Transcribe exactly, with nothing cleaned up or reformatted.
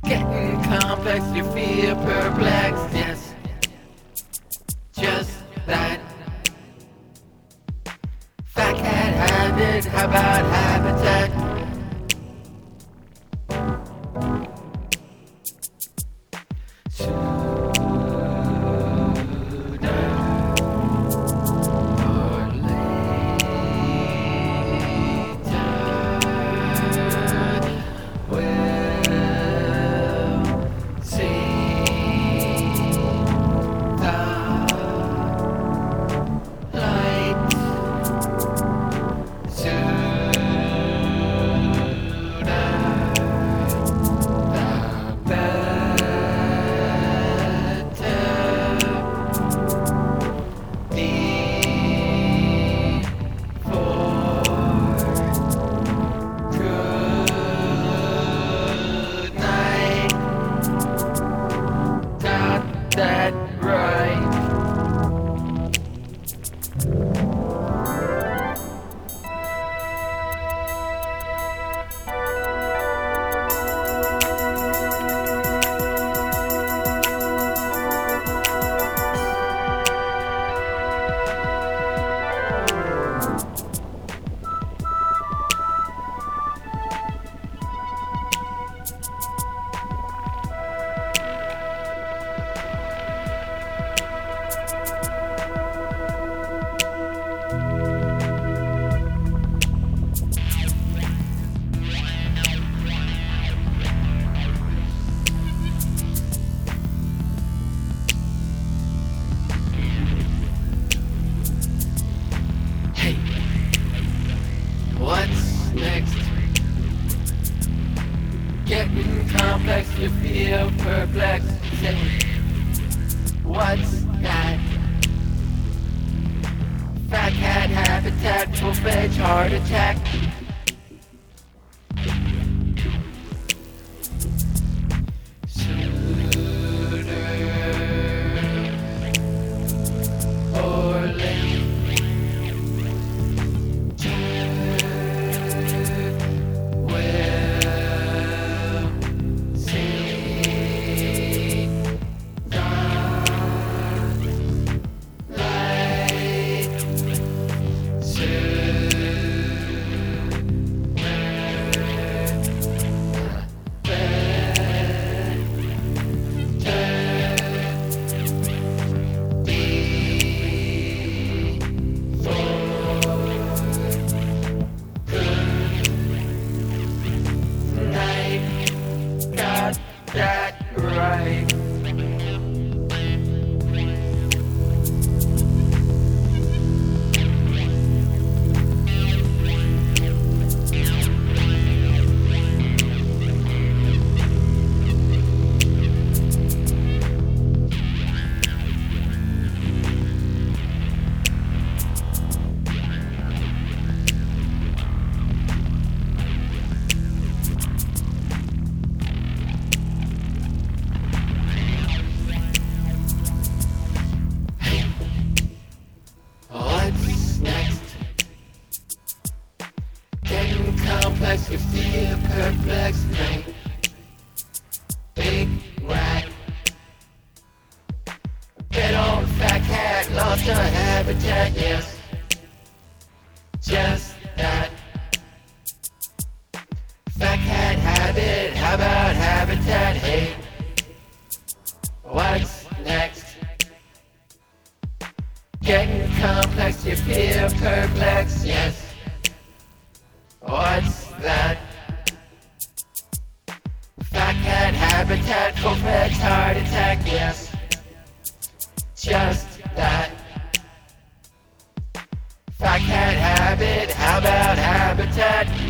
Getting complex, you feel perplexed, yes. Just that. Fat cat habit, how about habitat? That right. What's next? Getting complex, you feel perplexed. Say, what's that? Fat cat habitat, full fledged heart attack. That right. Complex, you feel perplexed, right? Big rat, big old fat cat, lost her habitat, yes. Just that. Fat cat habit, how about habitat, hey? What's next? Getting complex, you feel perplexed, yes. What's that? Fat cat habitat, full-fledged heart attack, yes. Just that. Fat cat habit, how about habitat?